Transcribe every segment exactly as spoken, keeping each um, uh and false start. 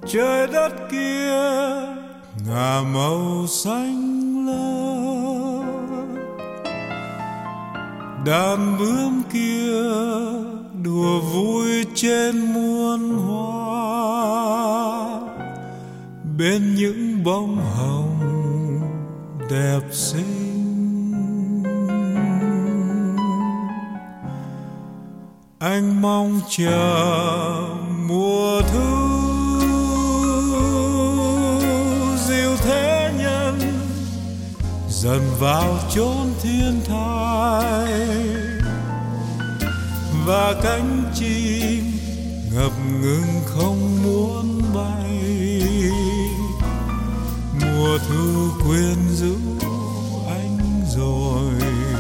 trời đất kia ngả màu xanh lơ, đàn bướm kia đùa vui trên muôn hoa, bên những bông hồng đẹp xinh. Anh mong chờ mùa thu dịu thế nhân dần vào chốn thiên thai, và cánh chim ngập ngừng không muốn bay. Mùa thu quyến rũ anh rồi,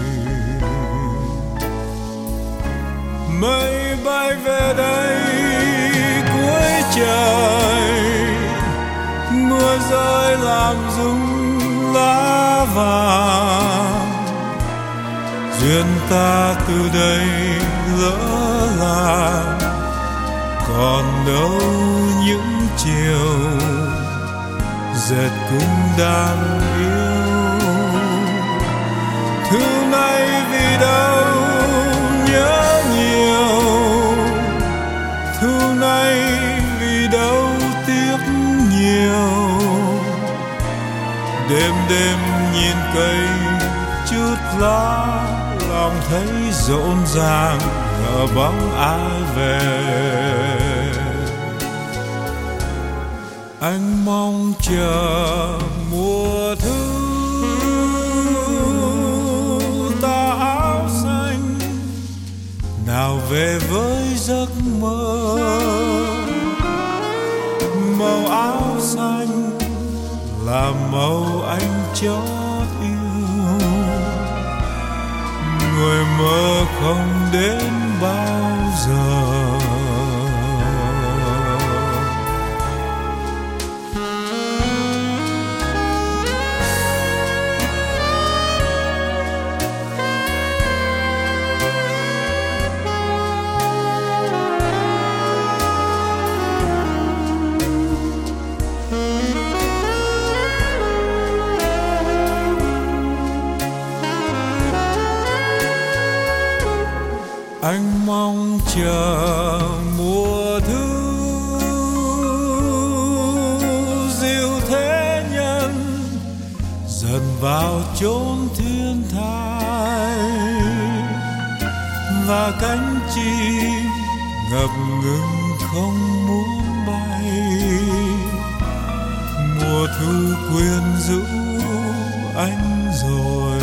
mây bay về đây cuối trời, mưa rơi làm rung lá vàng. Duyên ta từ đây lỡ làng, còn đâu những chiều dệt cũng đang yêu. Thứ này vì đâu nhớ nhiều, thu này vì đâu tiếc nhiều. Đêm đêm nhìn cây chút lá, lòng thấy rộn ràng ngỡ bóng ai về. Anh mong chờ mùa thu ta áo xanh, nào về với giấc mơ. Màu áo xanh là màu anh chót yêu, người mơ không đến bao giờ. Anh mong chờ mùa thu dịu thế nhân dần vào chốn thiên thai, và cánh chim ngập ngừng không muốn bay. Mùa thu quyến rũ anh rồi,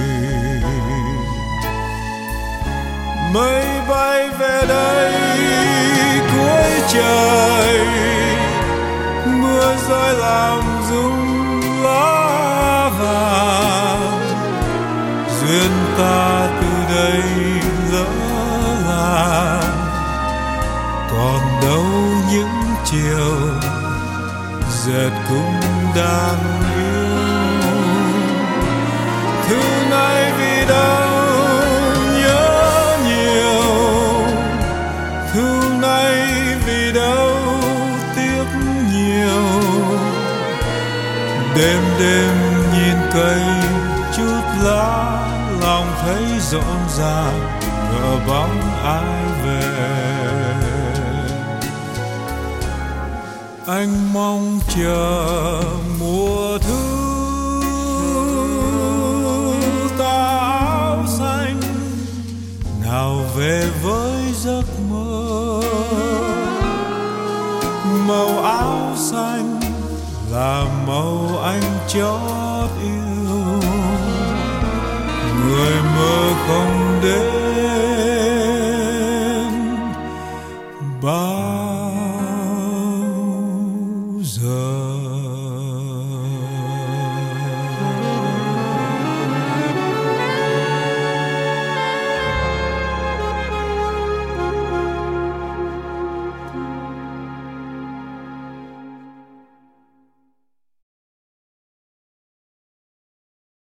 mây bay về đây cuối trời, mưa rơi làm rung lá vàng. Duyên ta từ đây lỡ làng, còn đâu những chiều dệt cũng đang yêu. Thứ này vì đâu đêm đêm nhìn cây chút lá, lòng thấy rộn ràng ngỡ bóng ai về. Anh mong chờ mùa thu ta áo xanh, nào về với giấc mơ. Màu áo xanh là màu anh chót yêu, người mơ không đến